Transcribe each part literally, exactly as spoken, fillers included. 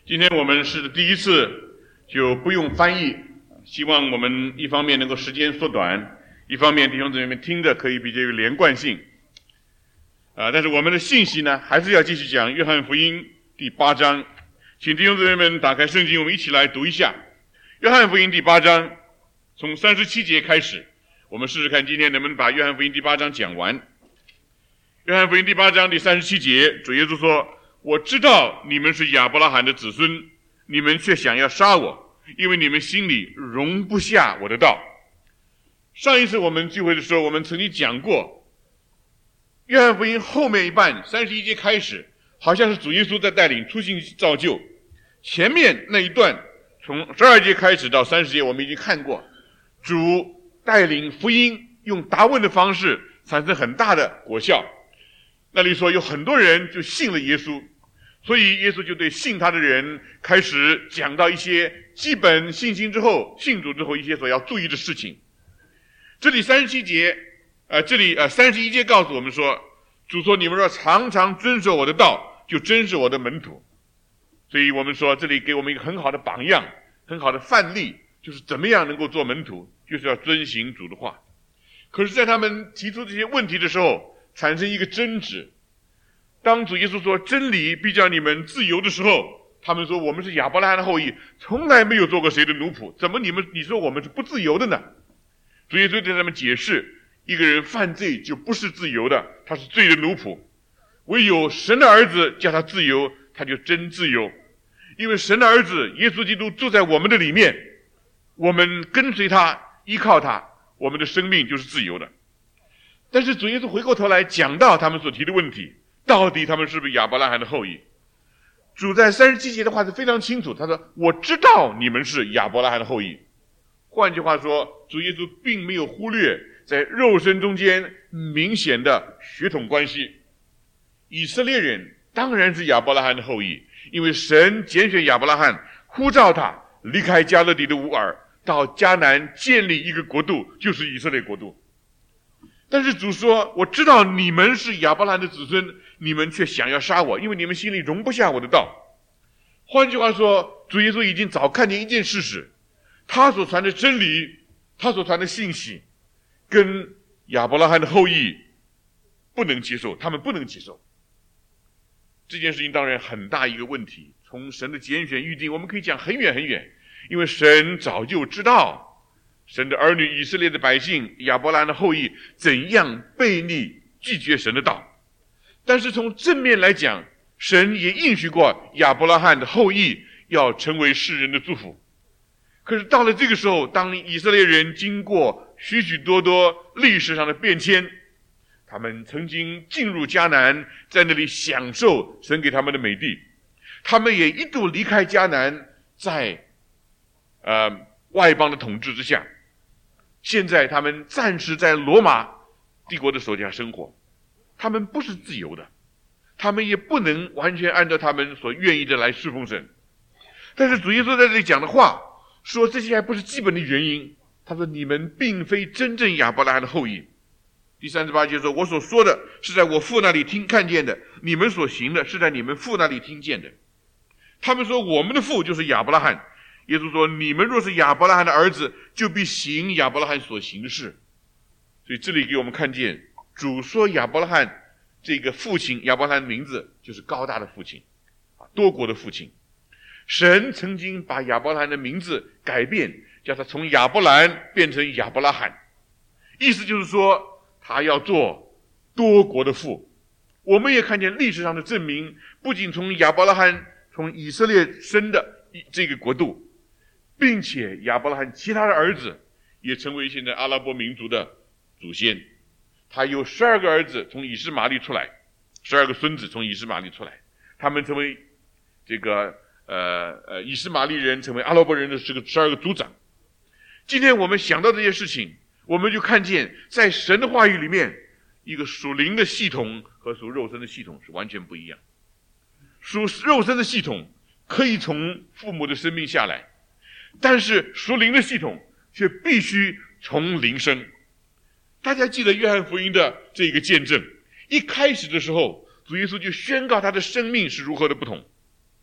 今天我们是第一次就不用翻译，希望我们一方面能够时间缩短，一方面弟兄姊妹们听着可以比较有连贯性。啊，但是我们的信息呢，还是要继续讲约翰福音第八章。请弟兄姊妹们打开圣经，我们一起来读一下约翰福音第八章，从三十七节开始，我们试试看今天能不能把约翰福音第八章讲完。约翰福音第八章第三十七节，主耶稣说：我知道你们是亚伯拉罕的子孙，你们却想要杀我，因为你们心里容不下我的道。上一次我们聚会的时候，我们曾经讲过约翰福音后面一半三十一节开始，好像是主耶稣在带领初信造就。前面那一段从十二节开始到三十节，我们已经看过主带领福音用答问的方式产生很大的果效。那里说有很多人就信了耶稣，所以耶稣就对信他的人开始讲到一些基本信心之后，信主之后一些所要注意的事情。这里三十七节呃，这里呃三十一节告诉我们说，主说你们若常常遵守我的道，就真是我的门徒。所以我们说这里给我们一个很好的榜样，很好的范例，就是怎么样能够做门徒，就是要遵行主的话。可是在他们提出这些问题的时候，产生一个争执。当主耶稣说真理必叫你们自由的时候，他们说我们是亚伯拉罕的后裔，从来没有做过谁的奴仆，怎么你们你说我们是不自由的呢？主耶稣对他们解释，一个人犯罪就不是自由的，他是罪的奴仆。唯有神的儿子叫他自由，他就真自由。因为神的儿子耶稣基督住在我们的里面，我们跟随他，依靠他，我们的生命就是自由的。但是主耶稣回过头来讲到他们所提的问题，到底他们是不是亚伯拉罕的后裔？主在三十七节的话是非常清楚，他说我知道你们是亚伯拉罕的后裔。换句话说，主耶稣并没有忽略在肉身中间明显的血统关系。以色列人当然是亚伯拉罕的后裔，因为神拣选亚伯拉罕，呼召他离开迦勒底的乌尔，到迦南建立一个国度，就是以色列国度。但是主说我知道你们是亚伯拉罕的子孙，你们却想要杀我，因为你们心里容不下我的道。换句话说，主耶稣已经早看见一件事实，他所传的真理，他所传的信息跟亚伯拉罕的后裔不能接受，他们不能接受。这件事情当然很大一个问题，从神的拣选预定我们可以讲很远很远，因为神早就知道神的儿女以色列的百姓亚伯拉罕的后裔怎样悖逆拒绝神的道。但是从正面来讲，神也应许过亚伯拉罕的后裔要成为世人的祝福。可是到了这个时候，当以色列人经过许许多多历史上的变迁，他们曾经进入迦南，在那里享受神给他们的美地，他们也一度离开迦南，在呃外邦的统治之下。现在他们暂时在罗马帝国的手下生活，他们不是自由的，他们也不能完全按照他们所愿意的来侍奉神。但是主耶稣在这里讲的话说，这些还不是基本的原因。他说你们并非真正亚伯拉罕的后裔。第三十八节说，我所说的是在我父那里听看见的，你们所行的是在你们父那里听见的。他们说我们的父就是亚伯拉罕。耶稣说你们若是亚伯拉罕的儿子，就必行亚伯拉罕所行的事。所以这里给我们看见，主说亚伯拉罕这个父亲，亚伯拉罕的名字就是高大的父亲，多国的父亲。神曾经把亚伯拉罕的名字改变，叫他从亚伯兰变成亚伯拉罕，意思就是说他要做多国的父。我们也看见历史上的证明，不仅从亚伯拉罕从以色列生的这个国度，并且亚伯拉罕其他的儿子也成为现在阿拉伯民族的祖先。他有十二个儿子从以实玛利出来，十二个孙子从以实玛利出来，他们成为这个呃呃以实玛利人，成为阿拉伯人的这个十二个族长。今天我们想到这些事情，我们就看见在神的话语里面，一个属灵的系统和属肉身的系统是完全不一样。属肉身的系统可以从父母的生命下来，但是属灵的系统却必须从灵生。大家记得约翰福音的这个见证，一开始的时候主耶稣就宣告他的生命是如何的不同。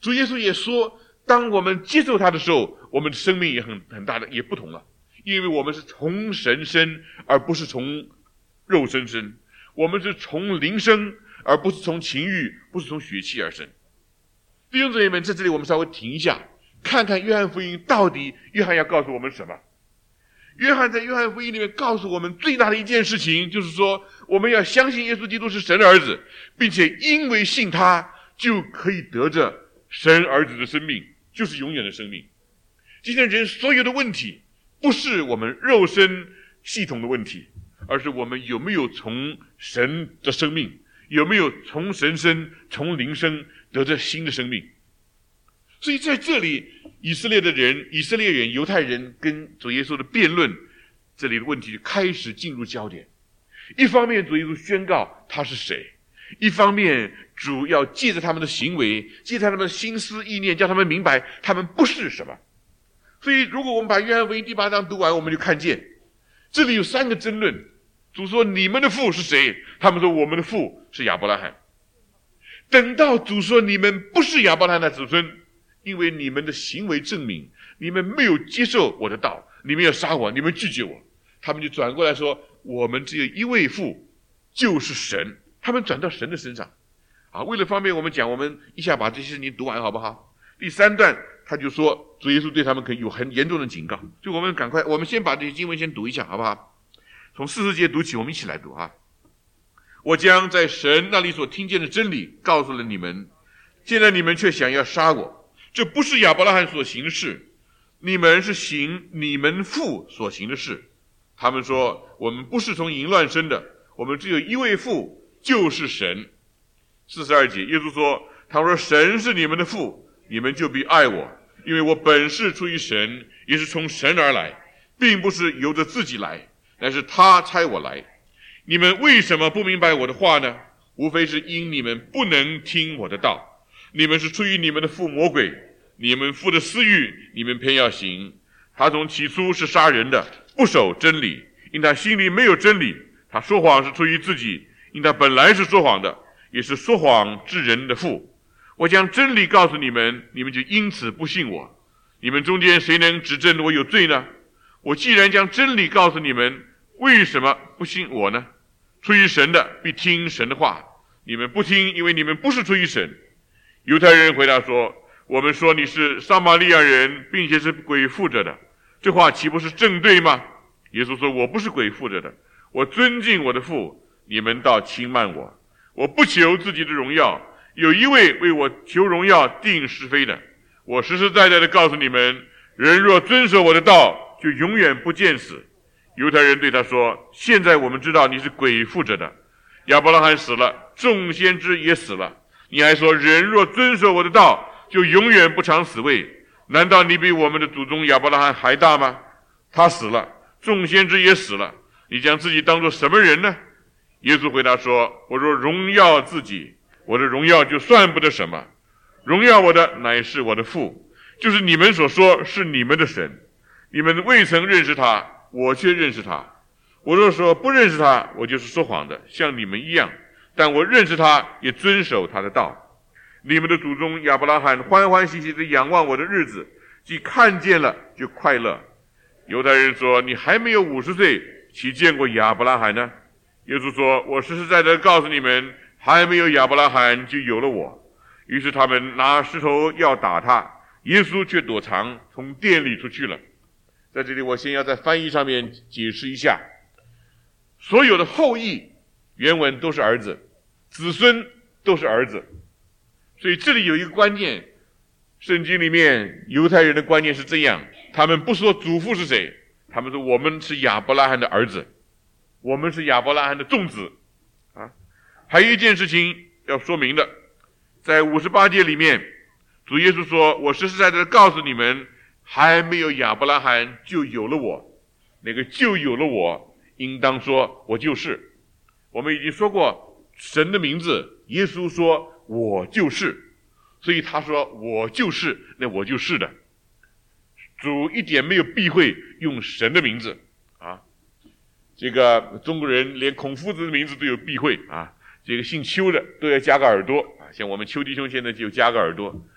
主耶稣也说，当我们接受他的时候，我们的生命也很很大的也不同了，因为我们是从神生，而不是从肉身生，我们是从灵生，而不是从情欲，不是从血气而生。弟兄姊妹们，在这里我们稍微停一下，看看约翰福音到底约翰要告诉我们什么。约翰在约翰福音里面告诉我们最大的一件事情，就是说我们要相信耶稣基督是神的儿子，并且因为信他就可以得着神儿子的生命，就是永远的生命。今天人所有的问题不是我们肉身系统的问题，而是我们有没有从神的生命，有没有从神生，从灵生得着新的生命。所以在这里以色列的人以色列人犹太人跟主耶稣的辩论，这里的问题就开始进入焦点。一方面主耶稣宣告他是谁，一方面主要借着他们的行为，借着他们的心思意念，叫他们明白他们不是什么。所以如果我们把约翰福音第八章读完，我们就看见这里有三个争论。主说你们的父是谁，他们说我们的父是亚伯拉罕。等到主说你们不是亚伯拉罕的子孙，因为你们的行为证明你们没有接受我的道，你们要杀我，你们拒绝我，他们就转过来说我们只有一位父，就是神。他们转到神的身上啊。为了方便我们讲，我们一下把这些事情读完好不好？第三段他就说主耶稣对他们可以有很严重的警告，就我们赶快我们先把这些经文先读一下好不好？从四十节读起，我们一起来读啊。我将在神那里所听见的真理告诉了你们，现在你们却想要杀我，这不是亚伯拉罕所行的事，你们是行你们父所行的事。他们说我们不是从淫乱生的，我们只有一位父，就是神。四十二节耶稣说，他说神是你们的父，你们就必爱我，因为我本是出于神，也是从神而来，并不是由着自己来，乃是他差我来。你们为什么不明白我的话呢？无非是因你们不能听我的道。你们是出于你们的父魔鬼，你们父的私欲你们偏要行。他从起初是杀人的，不守真理，因他心里没有真理。他说谎是出于自己，因他本来是说谎的，也是说谎之人的父。我将真理告诉你们，你们就因此不信我。你们中间谁能指证我有罪呢？我既然将真理告诉你们，为什么不信我呢？出于神的必听神的话，你们不听，因为你们不是出于神。犹太人回答说，我们说你是撒玛利亚人，并且是鬼附着的，这话岂不是正对吗？耶稣说，我不是鬼附着的，我尊敬我的父，你们倒轻慢我。我不求自己的荣耀，有一位为我求荣耀定是非的。我实实在在的告诉你们，人若遵守我的道，就永远不见死。犹太人对他说，现在我们知道你是鬼附着的，亚伯拉罕死了，众先知也死了，你还说人若遵守我的道，就永远不尝死味。难道你比我们的祖宗亚伯拉罕还大吗？他死了，众先知也死了，你将自己当作什么人呢？耶稣回答说，我若荣耀自己，我的荣耀就算不得什么，荣耀我的乃是我的父，就是你们所说是你们的神。你们未曾认识他，我却认识他。我若说不认识他，我就是说谎的，像你们一样。但我认识他，也遵守他的道。你们的祖宗亚伯拉罕欢欢喜喜地仰望我的日子，既看见了就快乐。犹太人说，你还没有五十岁，岂见过亚伯拉罕呢？耶稣说，我实实在在告诉你们，还没有亚伯拉罕就有了我。于是他们拿石头要打他，耶稣却躲藏，从店里出去了。在这里我先要在翻译上面解释一下，所有的后裔原文都是儿子，子孙都是儿子。所以这里有一个观念，圣经里面犹太人的观念是这样，他们不说祖父是谁，他们说我们是亚伯拉罕的儿子，我们是亚伯拉罕的众子啊。还有一件事情要说明的，在五十八节里面，主耶稣说，我实实在在的告诉你们，还没有亚伯拉罕就有了我。那个就有了我，应当说我就是。我们已经说过神的名字，耶稣说我就是，所以他说我就是，那我就是的。主一点没有避讳用神的名字啊。这个中国人连孔夫子的名字都有避讳啊，这个姓邱的都要加个耳朵啊，像我们邱弟兄现在就加个耳朵，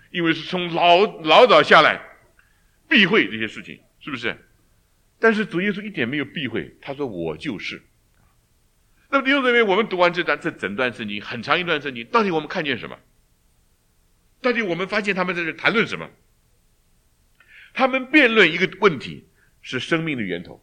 因为是从老老早下来避讳这些事情，是不是？但是主耶稣一点没有避讳，他说我就是。那么弟兄姊妹，我们读完这段这整段圣经，很长一段圣经，到底我们看见什么？到底我们发现他们在这谈论什么？他们辩论一个问题，是生命的源头。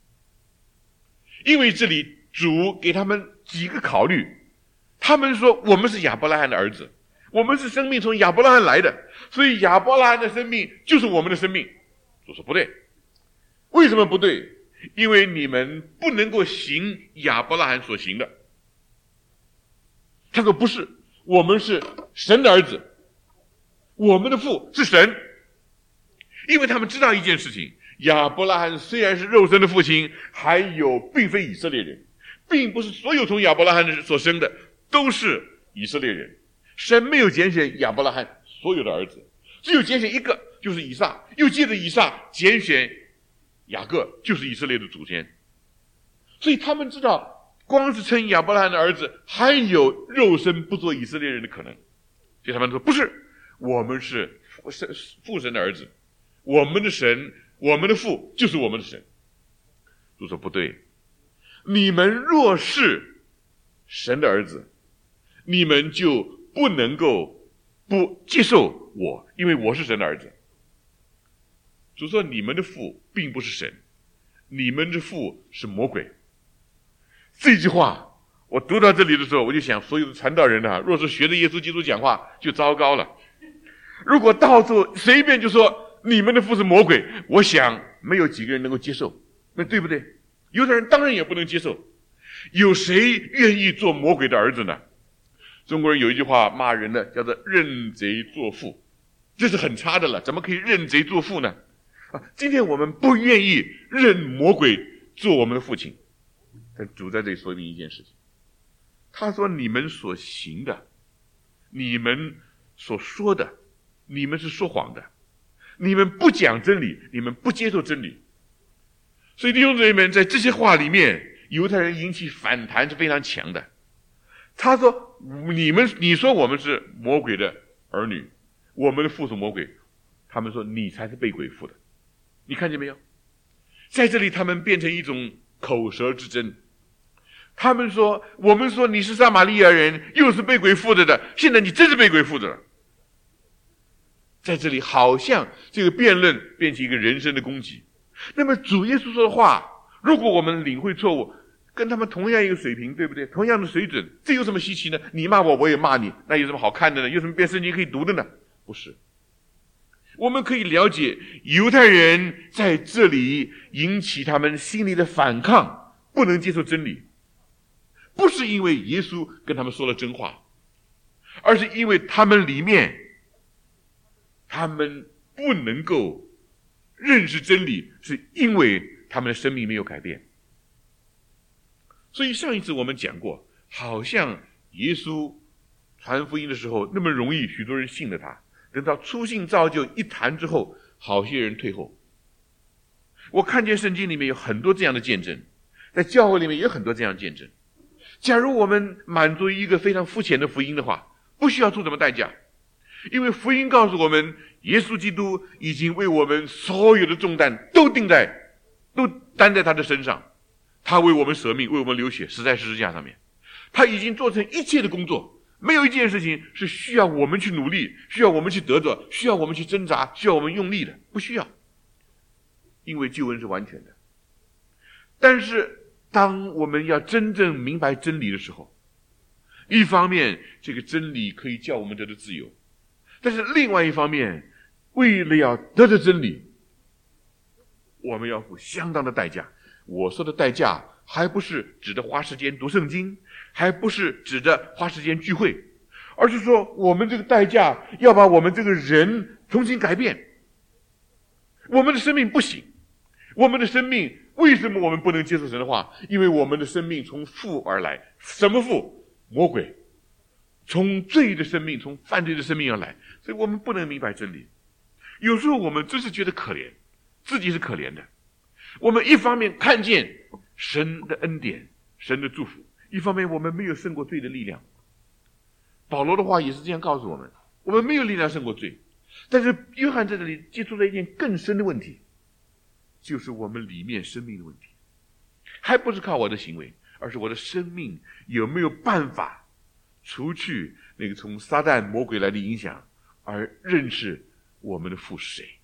因为这里主给他们几个考虑，他们说我们是亚伯拉罕的儿子，我们是生命从亚伯拉罕来的，所以亚伯拉罕的生命就是我们的生命。主说不对，为什么不对？因为你们不能够行亚伯拉罕所行的。他说不是，我们是神的儿子，我们的父是神。因为他们知道一件事情，亚伯拉罕虽然是肉身的父亲，还有并非以色列人，并不是所有从亚伯拉罕所生的都是以色列人。神没有拣选亚伯拉罕所有的儿子，只有拣选一个，就是以撒，又借着以撒拣选雅各，就是以色列的祖先。所以他们知道，光是称亚伯拉罕的儿子，还有肉身不做以色列人的可能。所以他们说不是，我们是父神的儿子，我们的神，我们的父就是我们的神。主说不对，你们若是神的儿子，你们就不能够不接受我，因为我是神的儿子。主说你们的父并不是神，你们的父是魔鬼。这句话我读到这里的时候，我就想所有的传道人啊，若是学着耶稣基督讲话就糟糕了。如果到处随便就说你们的父是魔鬼，我想没有几个人能够接受，那对不对？有的人当然也不能接受。有谁愿意做魔鬼的儿子呢？中国人有一句话骂人的，叫做认贼作父，这是很差的了，怎么可以认贼作父呢？啊，今天我们不愿意认魔鬼做我们的父亲，但主在这里说明一件事情，他说你们所行的，你们所说的，你们是说谎的，你们不讲真理，你们不接受真理。所以弟兄姊妹们，在这些话里面，犹太人引起反弹是非常强的。他说你们你说我们是魔鬼的儿女，我们的父是魔鬼，他们说你才是被鬼附的。你看见没有？在这里他们变成一种口舌之争。他们说我们说你是撒玛利亚人，又是被鬼附着的，现在你真是被鬼附着了。在这里好像这个辩论变成一个人身的攻击。那么主耶稣说的话，如果我们领会错误，跟他们同样一个水平，对不对？同样的水准，这有什么稀奇呢？你骂我，我也骂你，那有什么好看的呢？有什么别圣经可以读的呢？不是。我们可以了解犹太人在这里引起他们心里的反抗，不能接受真理，不是因为耶稣跟他们说了真话，而是因为他们里面他们不能够认识真理，是因为他们的生命没有改变。所以上一次我们讲过，好像耶稣传福音的时候那么容易，许多人信了他，等到初信造就一谈之后，好些人退后。我看见圣经里面有很多这样的见证，在教会里面也有很多这样的见证。假如我们满足一个非常肤浅的福音的话，不需要付什么代价，因为福音告诉我们，耶稣基督已经为我们所有的重担都定在都担在他的身上，他为我们舍命，为我们流血，死在十字架上面，他已经做成一切的工作，没有一件事情是需要我们去努力，需要我们去得着，需要我们去挣扎，需要我们用力的，不需要，因为救恩是完全的。但是当我们要真正明白真理的时候，一方面这个真理可以叫我们得到自由，但是另外一方面，为了要得到真理，我们要付相当的代价。我说的代价还不是指的花时间读圣经，还不是指的花时间聚会，而是说我们这个代价要把我们这个人重新改变。我们的生命不行，我们的生命为什么我们不能接受神的话？因为我们的生命从父而来。什么父？魔鬼。从罪的生命，从犯罪的生命而来，所以我们不能明白真理。有时候我们真是觉得可怜，自己是可怜的。我们一方面看见神的恩典，神的祝福，一方面我们没有胜过罪的力量。保罗的话也是这样告诉我们，我们没有力量胜过罪， 但是约翰在这里接触了一件更深的问题，就是我们里面生命的问题，还不是靠我的行为，而是我的生命有没有办法除去那个从撒旦魔鬼来的影响，而认识我们的父是谁。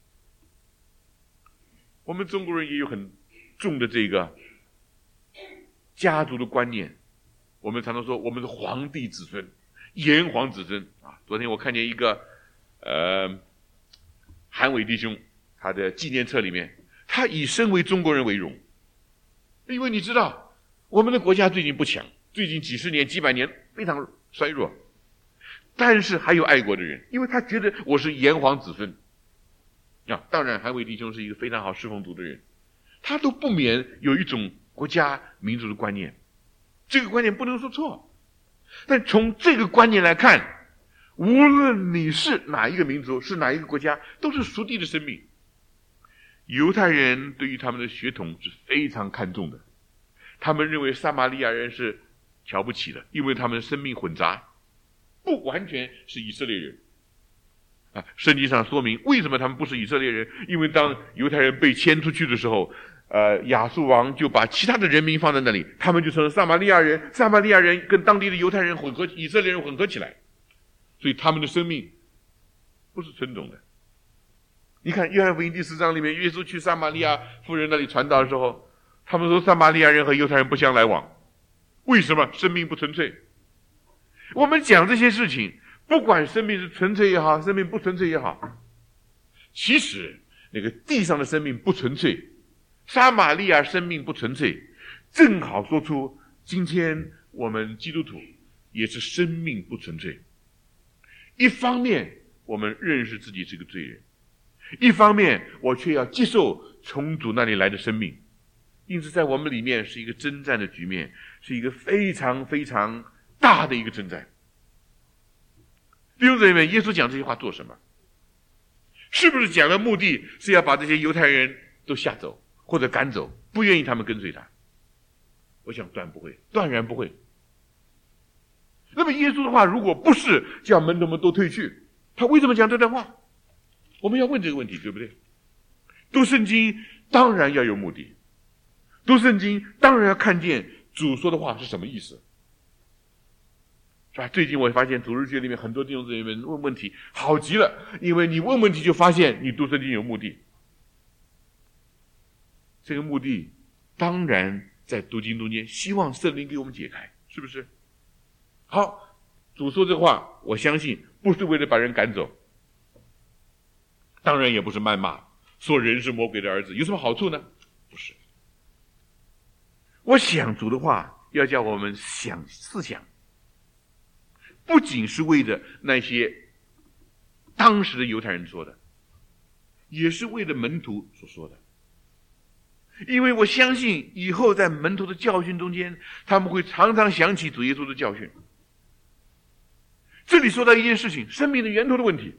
我们中国人也有很重的这个家族的观念，我们常常说我们是皇帝子孙，炎黄子孙啊。昨天我看见一个呃韩伟弟兄他的纪念册里面，他以身为中国人为荣，因为你知道我们的国家最近不强，最近几十年几百年非常衰弱，但是还有爱国的人，因为他觉得我是炎黄子孙啊。当然韩伟弟兄是一个非常好侍奉主的人，他都不免有一种国家民族的观念，这个观念不能说错，但从这个观念来看，无论你是哪一个民族，是哪一个国家，都是属地的生命。犹太人对于他们的血统是非常看重的，他们认为撒玛利亚人是瞧不起的，因为他们生命混杂，不完全是以色列人啊。圣经上说明为什么他们不是以色列人，因为当犹太人被迁出去的时候，呃，亚述王就把其他的人民放在那里，他们就成了撒玛利亚人，撒玛利亚人跟当地的犹太人混合，以色列人混合起来，所以他们的生命不是纯种的。你看约翰福音第四章里面，耶稣去撒玛利亚妇人那里传道的时候，他们说撒玛利亚人和犹太人不相来往，为什么？生命不纯粹。我们讲这些事情，不管生命是纯粹也好，生命不纯粹也好，其实那个地上的生命不纯粹，撒玛利亚生命不纯粹，正好说出今天我们基督徒也是生命不纯粹。一方面我们认识自己是个罪人，一方面我却要接受从主那里来的生命，因此在我们里面是一个征战的局面，是一个非常非常大的一个征战。弟兄姊妹们，耶稣讲这些话做什么？是不是讲的目的是要把这些犹太人都吓走或者赶走，不愿意他们跟随他？我想断不会，断然不会。那么耶稣的话如果不是叫门徒们都退去，他为什么讲这段话？我们要问这个问题，对不对？读圣经当然要有目的，读圣经当然要看见主说的话是什么意思，是吧？最近我发现主日学里面很多弟兄姊妹们问问题好极了，因为你问问题就发现你读圣经有目的。这个目的当然在读经中间希望圣灵给我们解开，是不是？好，主说这话我相信不是为了把人赶走，当然也不是谩骂，说人是魔鬼的儿子，有什么好处呢？不是。我想主的话要叫我们想思想，不仅是为着那些当时的犹太人说的，也是为了门徒所说的。因为我相信以后在门徒的教训中间，他们会常常想起主耶稣的教训。这里说到一件事情，生命的源头的问题。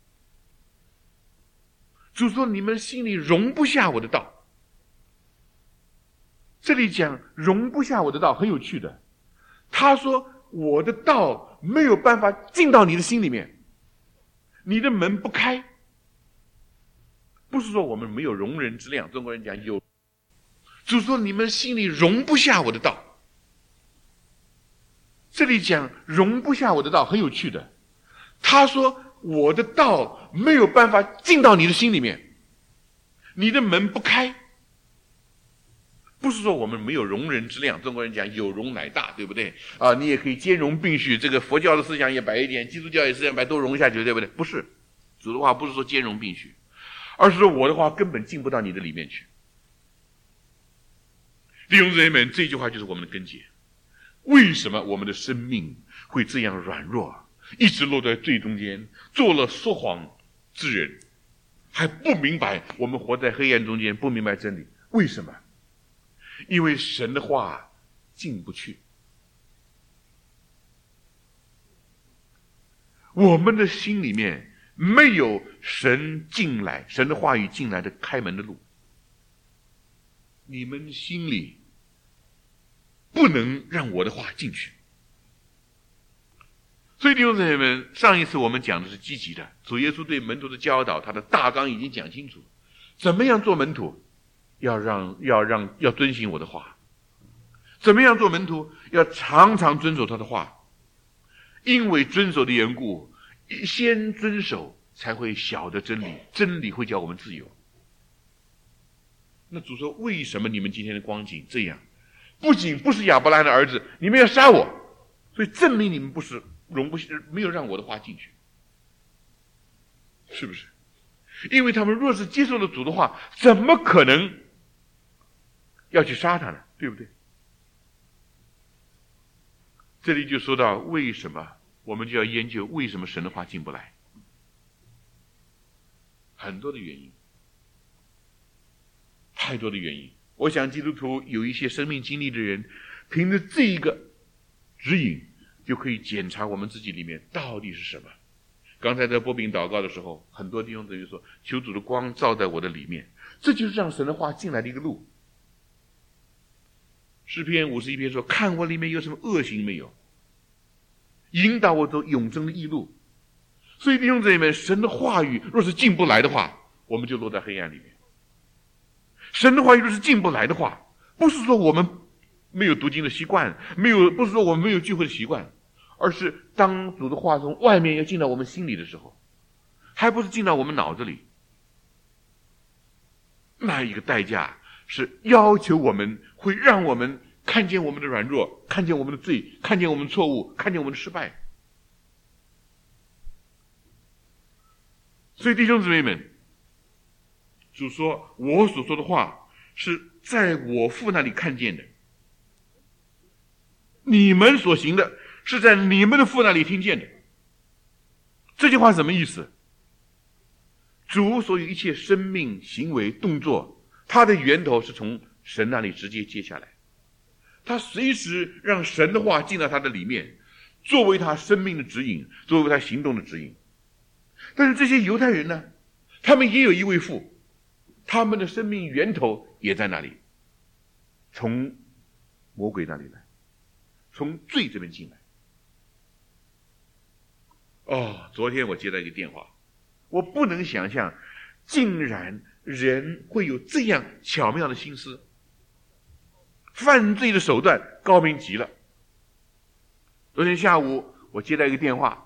主说你们心里容不下我的道。这里讲容不下我的道很有趣的，他说我的道没有办法进到你的心里面，你的门不开。不是说我们没有容人之量，中国人讲有。主说你们心里容不下我的道。这里讲容不下我的道很有趣的，他说我的道没有办法进到你的心里面，你的门不开。不是说我们没有容人之量，中国人讲有容乃大，对不对啊？你也可以兼容并蓄，这个佛教的思想也摆一点，基督教也思想摆，都容下去，对不对？不是，主的话不是说兼容并蓄，而是说我的话根本进不到你的里面去。弟兄姊妹们，这句话就是我们的根结。为什么我们的生命会这样软弱，一直落在罪中间，做了说谎之人，还不明白我们活在黑暗中间，不明白真理？为什么？因为神的话进不去，我们的心里面没有神进来，神的话语进来的开门的路。你们心里不能让我的话进去。 所以弟兄姊妹们，上一次我们讲的是积极的，主耶稣对门徒的教导，他的大纲已经讲清楚，怎么样做门徒，要让要让要遵行我的话，怎么样做门徒，要常常遵守他的话，因为遵守的缘故，先遵守才会晓得真理，真理会叫我们自由。那主说，为什么你们今天的光景这样？不仅不是亚伯拉罕的儿子，你们要杀我，所以证明你们不是容不没有让我的话进去，是不是？因为他们若是接受了主的话，怎么可能要去杀他呢？对不对？这里就说到为什么我们就要研究为什么神的话进不来，很多的原因，太多的原因。我想基督徒有一些生命经历的人，凭着这一个指引，就可以检查我们自己里面到底是什么。刚才在波饼祷告的时候，很多弟兄姊妹说，求主的光照在我的里面，这就是让神的话进来的一个路。诗篇五十一篇说，看我里面有什么恶行没有，引导我走永生的义路。所以弟兄姊妹们，神的话语若是进不来的话，我们就落在黑暗里面。神的话语若是进不来的话，不是说我们没有读经的习惯，没有不是说我们没有聚会的习惯，而是当主的话从外面要进到我们心里的时候，还不是进到我们脑子里，那一个代价是要求我们，会让我们看见我们的软弱，看见我们的罪，看见我们的错误，看见我们的失败。所以弟兄姊妹们，主说，我所说的话是在我父那里看见的，你们所行的是在你们的父那里听见的。这句话什么意思？主所有一切生命行为动作，它的源头是从神那里直接接下来，他随时让神的话进到他的里面，作为他生命的指引，作为他行动的指引。但是这些犹太人呢，他们也有一位父，他们的生命源头也在那里，从魔鬼那里来，从罪这边进来。哦，昨天我接到一个电话，我不能想象，竟然人会有这样巧妙的心思，犯罪的手段高明极了。昨天下午我接到一个电话，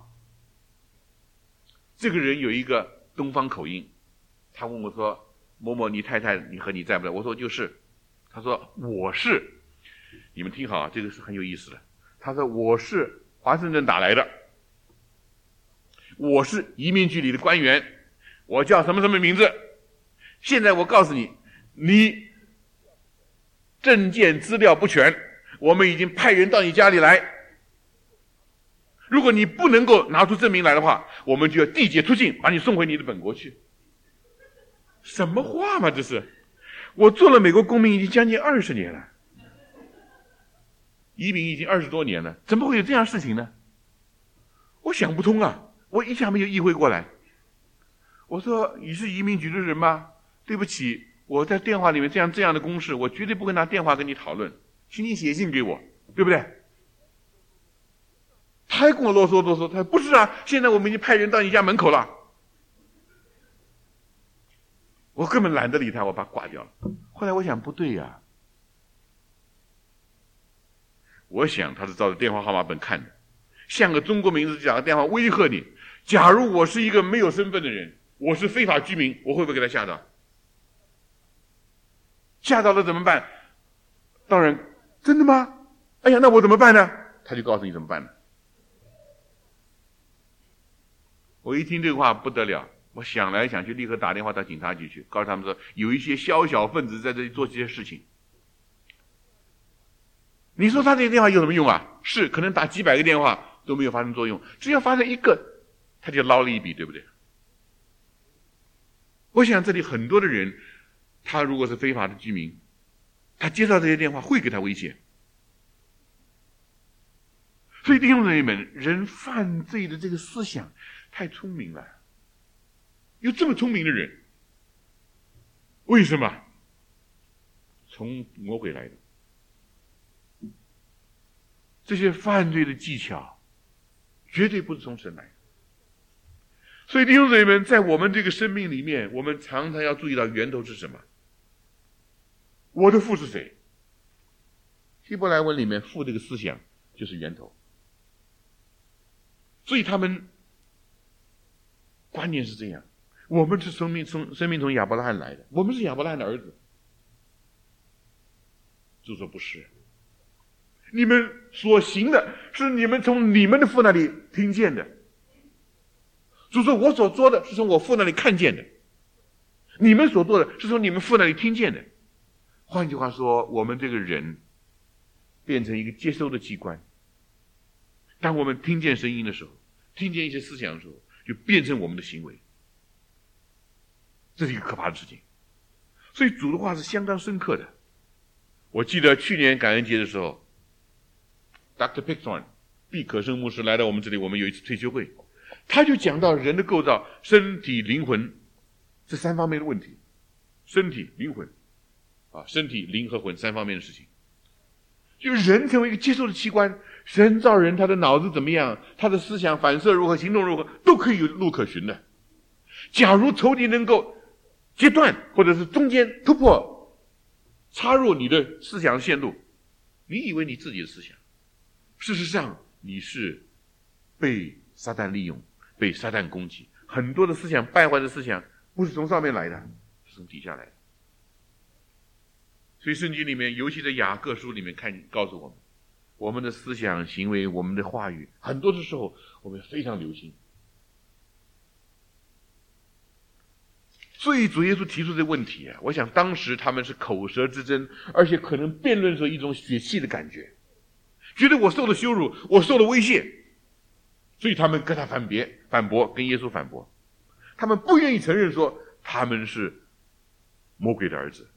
这个人有一个东方口音，他问我说，某某你太太你和你在不在？我说就是。他说我是，你们听好啊，这个是很有意思的。他说我是华盛顿打来的，我是移民局里的官员，我叫什么什么名字，现在我告诉你，你证件资料不全，我们已经派人到你家里来，如果你不能够拿出证明来的话，我们就要缔结出境，把你送回你的本国去。什么话嘛这是？我做了美国公民已经将近二十年了，移民已经二十多年了，怎么会有这样的事情呢？我想不通啊，我一下没有意会过来。我说你是移民局的人吗？对不起，我在电话里面这样这样的公事，我绝对不会拿电话跟你讨论，请你写信给我，对不对？他还跟我啰嗦啰嗦，他说不是啊，现在我们已经派人到你家门口了。我根本懒得理他，我把他挂掉了。后来我想不对呀、啊，我想他是照着电话号码本看的，像个中国名字讲个电话威吓你。假如我是一个没有身份的人，我是非法居民，我会不会给他吓到？吓到了怎么办？当然，真的吗？哎呀，那我怎么办呢？他就告诉你怎么办了。我一听这个话不得了，我想来想去，立刻打电话到警察局去，告诉他们说有一些宵小分子在这里做这些事情。你说他这个电话有什么用啊？是可能打几百个电话都没有发生作用，只要发生一个，他就捞了一笔，对不对？我想这里很多的人，他如果是非法的居民，他接到这些电话会给他威胁。所以弟兄姊妹们，人犯罪的这个思想太聪明了，有这么聪明的人，为什么？从魔鬼来的。这些犯罪的技巧绝对不是从神来的。所以弟兄姊妹们，在我们这个生命里面，我们常常要注意到源头是什么。我的父是谁？希伯来文里面父这个思想就是源头。所以他们观念是这样，我们是生命从生命从亚伯拉罕来的，我们是亚伯拉罕的儿子。就说不是，你们所行的是你们从你们的父那里听见的。就说我所做的是从我父那里看见的，你们所做的是从你们父那里听见的。换句话说，我们这个人变成一个接收的器官，当我们听见声音的时候，听见一些思想的时候，就变成我们的行为。这是一个可怕的事情。所以主的话是相当深刻的。我记得去年感恩节的时候 Doctor Pickthorn 毕可生牧师来到我们这里，我们有一次退休会，他就讲到人的构造，身体灵魂这三方面的问题。身体灵魂啊，身体灵和魂三方面的事情。就人成为一个接受的器官，神造人，他的脑子怎么样，他的思想反射如何，行动如何，都可以有路可循的。假如仇敌能够截断或者是中间突破插入你的思想线路，你以为你自己的思想，事实上你是被撒旦利用，被撒旦攻击。很多的思想，败坏的思想不是从上面来的，是从底下来的。所以圣经里面，尤其在雅各书里面看告诉我们，我们的思想行为，我们的话语，很多的时候我们非常留心。所以主耶稣提出这个问题啊，我想当时他们是口舌之争，而且可能辩论出一种血气的感觉，觉得我受了羞辱，我受了威胁，所以他们跟他反别反驳，跟耶稣反驳，他们不愿意承认说他们是魔鬼的儿子。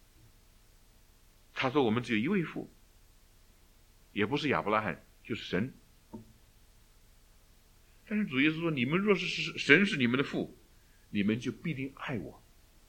他说我们只有一位父，也不是亚伯拉罕，就是神。但是主耶稣说，你们若是神是你们的父，你们就必定爱我。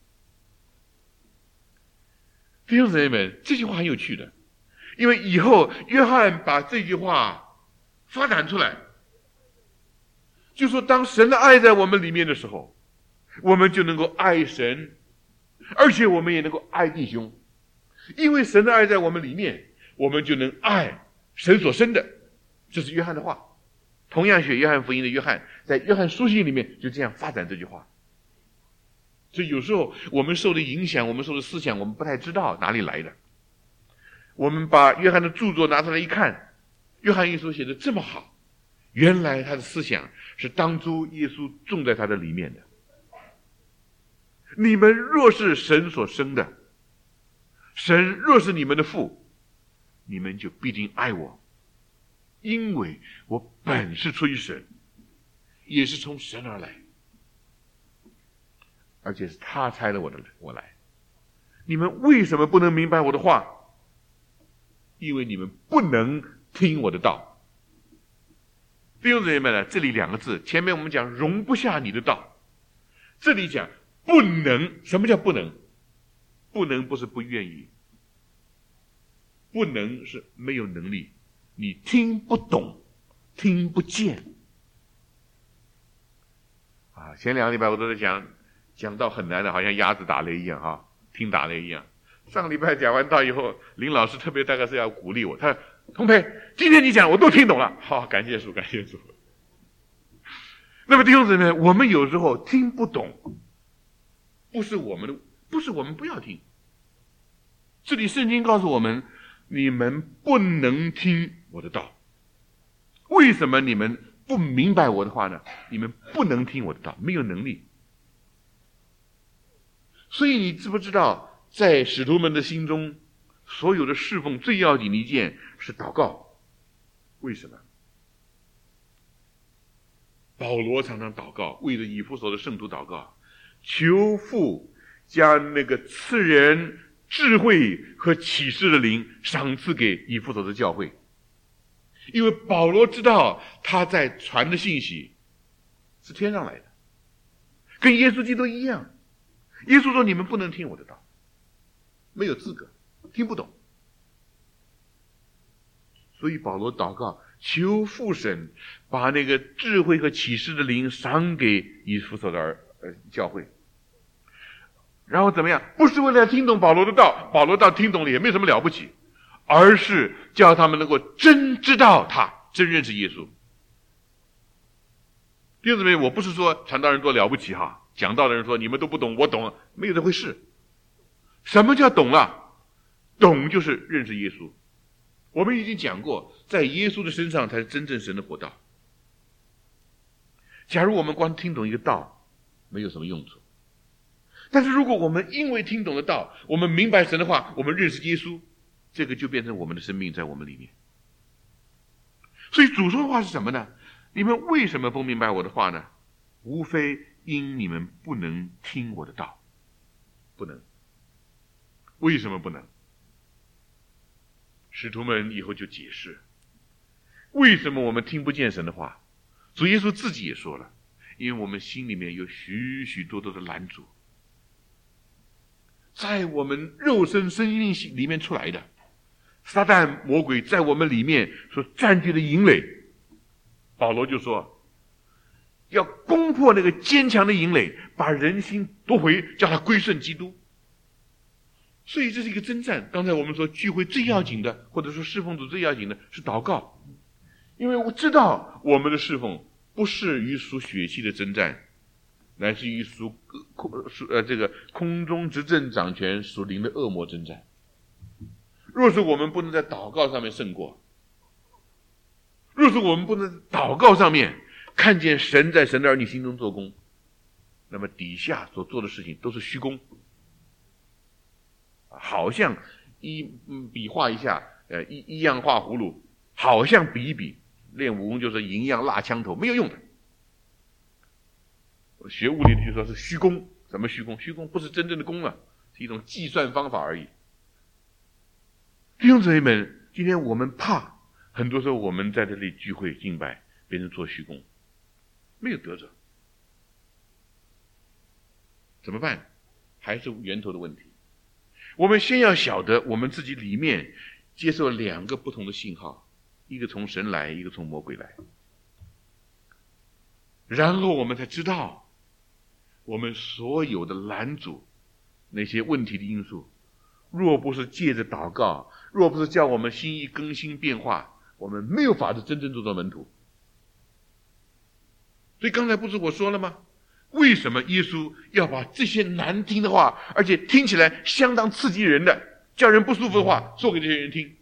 弟兄姊妹们，这句话很有趣的，因为以后约翰把这句话发展出来，就说当神的爱在我们里面的时候，我们就能够爱神，而且我们也能够爱弟兄。因为神的爱在我们里面，我们就能爱神所生的。这是约翰的话。同样写约翰福音的约翰，在约翰书信里面就这样发展这句话。所以有时候我们受的影响，我们受的思想，我们不太知道哪里来的。我们把约翰的著作拿出来一看，约翰一书写的这么好，原来他的思想是当初耶稣种在他的里面的。你们若是神所生的，神若是你们的父，你们就必定爱我，因为我本是出于神，也是从神而来，而且是他差了我的我来。你们为什么不能明白我的话？因为你们不能听我的道。弟兄姊妹们呢，这里两个字，前面我们讲容不下你的道，这里讲不能。什么叫不能？不能不是不愿意，不能是没有能力，你听不懂，听不见。啊，前两个礼拜我都在讲，讲到很难的，好像鸭子打雷一样哈，听打雷一样。上个礼拜讲完道以后，林老师特别大概是要鼓励我，他说童培，今天你讲我都听懂了，好，感谢主，感谢主。那么弟兄姊妹，我们有时候听不懂，不是我们的，不是我们不要听。这里圣经告诉我们，你们不能听我的道。为什么你们不明白我的话呢？你们不能听我的道，没有能力。所以你知不知道，在使徒们的心中，所有的侍奉最要紧的一件是祷告。为什么？保罗常常祷告，为着以弗所的圣徒祷告，求父将那个赐人智慧和启示的灵赏赐给以弗所的教会。因为保罗知道他在传的信息是天上来的，跟耶稣基督一样。耶稣说你们不能听我的道，没有资格，听不懂。所以保罗祷告， 求父神把那个智慧和启示的灵赏给以弗所的儿呃教会。然后怎么样？不是为了听懂保罗的道，保罗道听懂了也没什么了不起，而是叫他们能够真知道他，真认识耶稣。弟兄姊妹，我不是说传道人多了不起哈，讲道的人说你们都不懂，我懂，没有这回事。什么叫懂了？懂就是认识耶稣。我们已经讲过，在耶稣的身上才是真正神的活道。假如我们光听懂一个道，没有什么用处。但是如果我们因为听懂了道，我们明白神的话，我们认识耶稣，这个就变成我们的生命在我们里面。所以主说的话是什么呢？你们为什么不明白我的话呢？无非因你们不能听我的道。不能。为什么不能？使徒们以后就解释，为什么我们听不见神的话？主耶稣自己也说了，因为我们心里面有许许多多的拦阻，在我们肉身生命里面出来的撒旦魔鬼在我们里面所占据的营垒，保罗就说要攻破那个坚强的营垒，把人心夺回，叫他归顺基督。所以这是一个征战。刚才我们说聚会最要紧的，或者说侍奉主最要紧的是祷告，因为我知道我们的侍奉不是与属血气的征战，乃是与属属呃这个空中执政掌权属灵的恶魔征战。若是我们不能在祷告上面胜过，若是我们不能在祷告上面看见神在神的儿女心中做工，那么底下所做的事情都是虚功，好像一嗯比划一下，呃一一样画葫芦，好像比一比，练武功就是银样蜡枪头，没有用的。学物理的就说是虚功，什么虚功？虚功不是真正的功啊，是一种计算方法而已。弟兄姊妹们，今天我们怕，很多时候我们在这里聚会敬拜，变成做虚功，没有得着，怎么办？还是源头的问题。我们先要晓得我们自己里面接受两个不同的信号，一个从神来，一个从魔鬼来，然后我们才知道我们所有的拦阻，那些问题的因素，若不是借着祷告，若不是叫我们心意更新变化，我们没有法子真正做到门徒。所以刚才不是我说了吗？为什么耶稣要把这些难听的话，而且听起来相当刺激人的，叫人不舒服的话说给这些人听？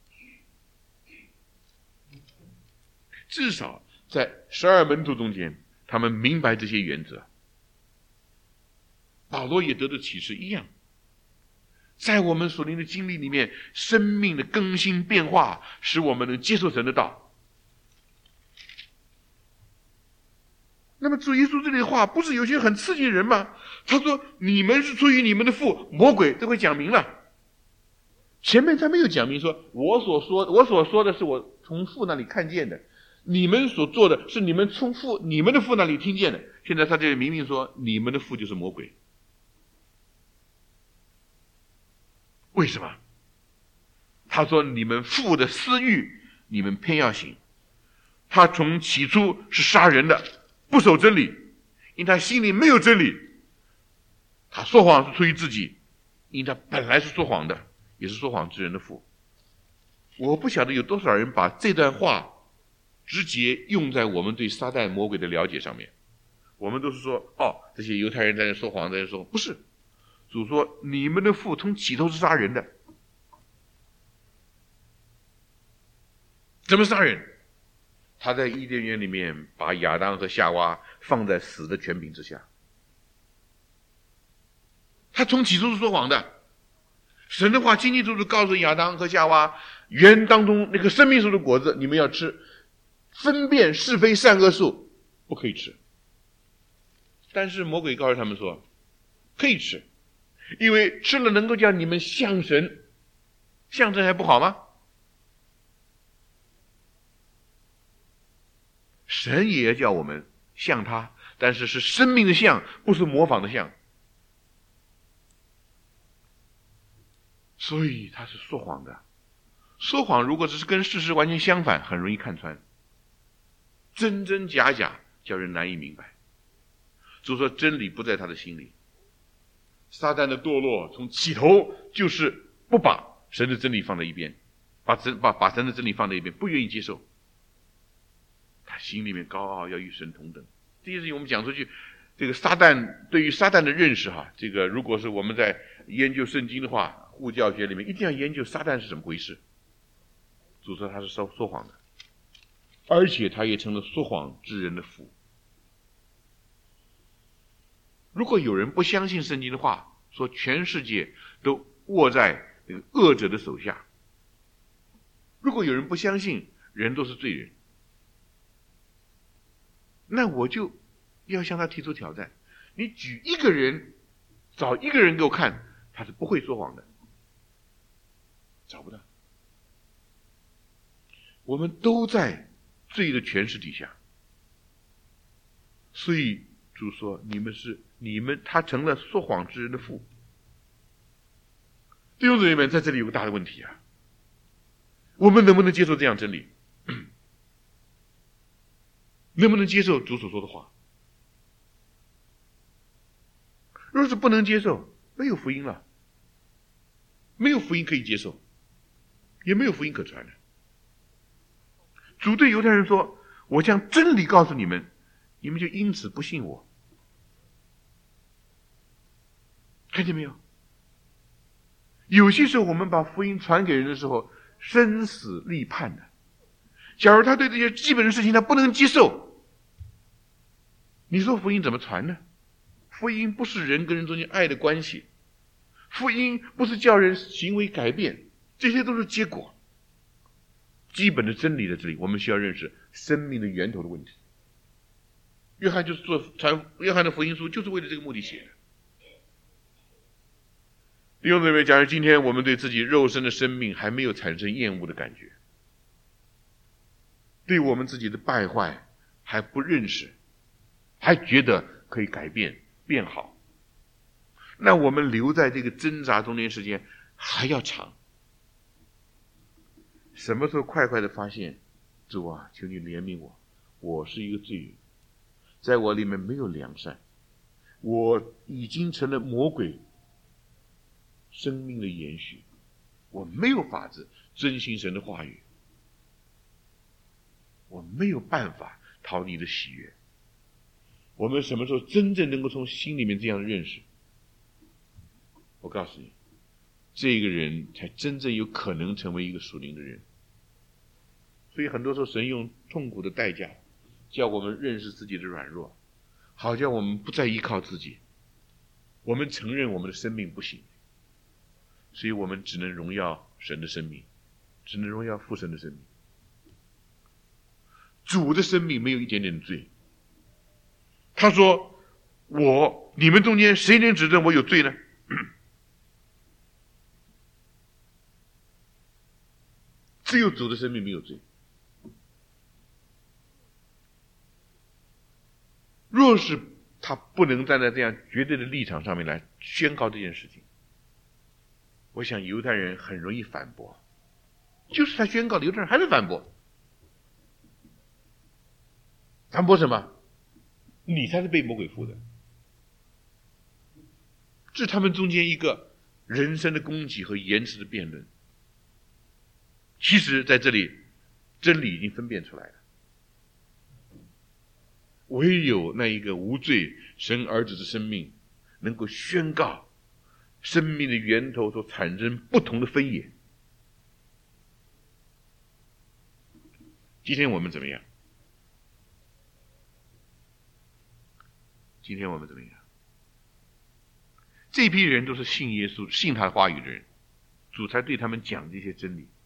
至少在十二门徒中间，他们明白这些原则。保罗也得到启示一样，在我们属灵的经历里面，生命的更新变化，使我们能接受神的道。那么主耶稣这里的话不是有些很刺激人吗？他说你们是出于你们的父魔鬼，这会讲明了。前面他没有讲明说我所说我所说的是我从父那里看见的，你们所做的是你们从父你们的父那里听见的。现在他这里明明说你们的父就是魔鬼。为什么？他说你们父的私欲你们偏要行。他从起初是杀人的，不守真理，因他心里没有真理。他说谎是出于自己，因他本来是说谎的，也是说谎之人的父。我不晓得有多少人把这段话直接用在我们对撒旦魔鬼的了解上面。我们都是说哦，这些犹太人在那说谎，在那说不是。主说你们的父从起头是杀人的。怎么杀人？他在伊甸园里面把亚当和夏娃放在死的权柄之下。他从起初是说谎的。神的话清清楚楚告诉亚当和夏娃，园当中那个生命树的果子你们要吃，分辨是非善恶树不可以吃。但是魔鬼告诉他们说可以吃，因为吃了能够叫你们像神，像神还不好吗？神也要叫我们像他，但是是生命的像，不是模仿的像。所以他是说谎的。 说谎如果只是跟事实完全相反，很容易看穿，真真假假叫人难以明白。所以说真理不在他的心里。撒旦的堕落从起头就是不把神的真理放在一边，把真把把神的真理放在一边，不愿意接受。他心里面高傲，要与神同等。这件事情我们讲出去，这个撒旦对于撒旦的认识哈，这个如果是我们在研究圣经的话，护教学里面一定要研究撒旦是怎么回事。主说他是说说谎的，而且他也成了说谎之人的父。如果有人不相信圣经的话，说全世界都握在那个恶者的手下，如果有人不相信人都是罪人，那我就要向他提出挑战。你举一个人，找一个人给我看，他是不会说谎的，找不到。我们都在罪的权势底下，所以主说你们是你们，他成了说谎之人的父。弟兄姊妹们，在这里有个大的问题啊，我们能不能接受这样真理？能不能接受主所说的话？若是不能接受，没有福音了，没有福音可以接受，也没有福音可传了。主对犹太人说，我将真理告诉你们，你们就因此不信我。看见没有？有些时候我们把福音传给人的时候，生死立判的。假如他对这些基本的事情他不能接受，你说福音怎么传呢？福音不是人跟人中间爱的关系，福音不是叫人行为改变，这些都是结果。基本的真理在这里，我们需要认识生命的源头的问题。约翰就是做传约翰的福音书，就是为了这个目的写的。弟兄姊妹，假如今天我们对自己肉身的生命还没有产生厌恶的感觉，对我们自己的败坏还不认识，还觉得可以改变变好，那我们留在这个挣扎中间时间还要长。什么时候快快的发现，主啊，求你怜悯我，我是一个罪人，在我里面没有良善，我已经成了魔鬼生命的延续，我没有法子遵行神的话语，我没有办法讨你的喜悦。我们什么时候真正能够从心里面这样认识，我告诉你，这个人才真正有可能成为一个属灵的人。所以很多时候神用痛苦的代价叫我们认识自己的软弱，好叫我们不再依靠自己，我们承认我们的生命不行，所以我们只能荣耀神的生命，只能荣耀父神的生命。主的生命没有一点点罪，他说我你们中间谁能指证我有罪呢？只有主的生命没有罪。若是他不能站在这样绝对的立场上面来宣告这件事情，我想犹太人很容易反驳，就是他宣告的，犹太人还是反驳。反驳什么？你才是被魔鬼附的。这是他们中间一个人生的攻击和言辞的辩论。其实在这里真理已经分辨出来了，唯有那一个无罪神儿子的生命能够宣告生命的源头所产生不同的分野。今天我们怎么样？今天我们怎么样？这批人都是信耶稣信他话语的人，主才对他们讲这些真理。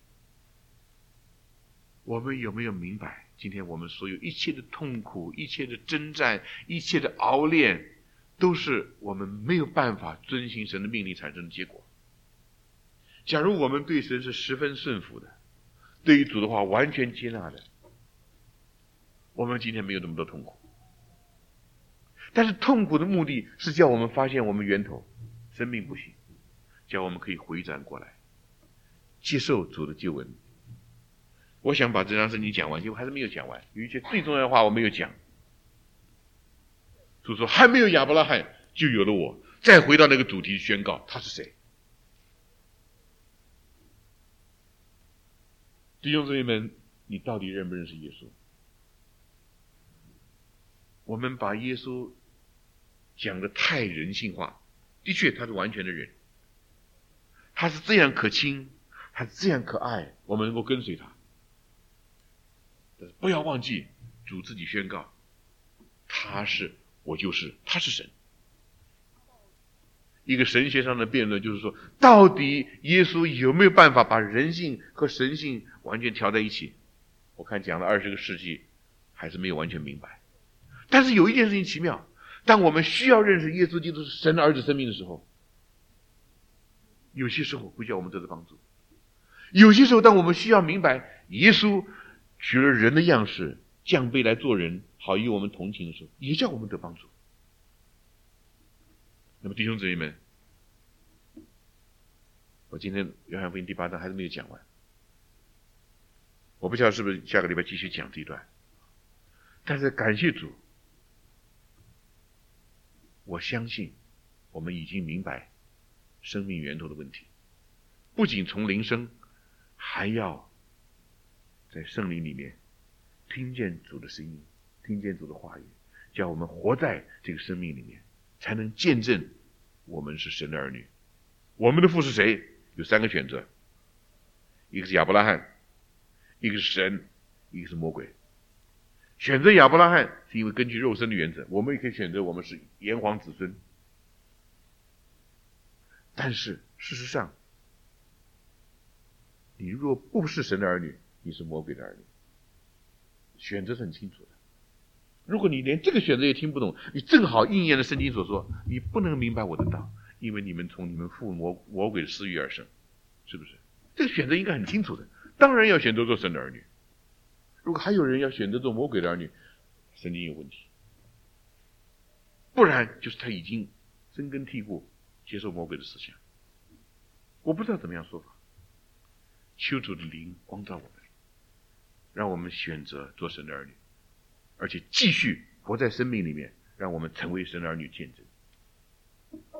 我们有没有明白，今天我们所有一切的痛苦，一切的征战，一切的熬炼，都是我们没有办法遵行神的命令产生的结果。假如我们对神是十分顺服的，对于主的话完全接纳的，我们今天没有那么多痛苦。但是痛苦的目的是叫我们发现我们源头生命不行，叫我们可以回转过来，接受主的救恩， 我想把这张圣经讲完，结果还是没有讲完，有一些最重要的话我没有讲。所以说还没有亚伯拉罕就有了我。再回到那个主题宣告他是谁。弟兄姊妹们，你到底认不认识耶稣？我们把耶稣讲得太人性化，的确他是完全的人，他是这样可亲，他是这样可爱，我们能够跟随他。但是不要忘记主自己宣告他是我就是，他是神。一个神学上的辩论就是说，到底耶稣有没有办法把人性和神性完全调在一起？我看讲了二十个世纪还是没有完全明白。但是有一件事情奇妙，当我们需要认识耶稣基督是神的儿子生命的时候，有些时候会叫我们得到帮助。有些时候当我们需要明白耶稣取了人的样式降卑来做人，好与我们同情的时候，也叫我们得帮助。那么弟兄姊妹们，我今天约翰福音第八章还是没有讲完，我不知道是不是下个礼拜继续讲这一段，但是感谢主，我相信我们已经明白生命源头的问题，不仅从灵生，还要在圣灵里面听见主的声音，听见主的话语，叫我们活在这个生命里面，才能见证我们是神的儿女。我们的父是谁？有三个选择，一个是亚伯拉罕，一个是神，一个是魔鬼。选择亚伯拉罕是因为根据肉身的原则，我们也可以选择我们是炎黄子孙。但是事实上，你若不是神的儿女，你是魔鬼的儿女，选择是很清楚的。如果你连这个选择也听不懂，你正好应验了圣经所说，你不能明白我的道，因为你们从你们父魔魔鬼的私欲而生，是不是？这个选择应该很清楚的，当然要选择做神的儿女。如果还有人要选择做魔鬼的儿女，神经有问题，不然就是他已经深根蒂固接受魔鬼的思想。我不知道怎么样说法，求主的灵光照我们，让我们选择做神的儿女，而且继续活在生命里面，让我们成为神的儿女见证。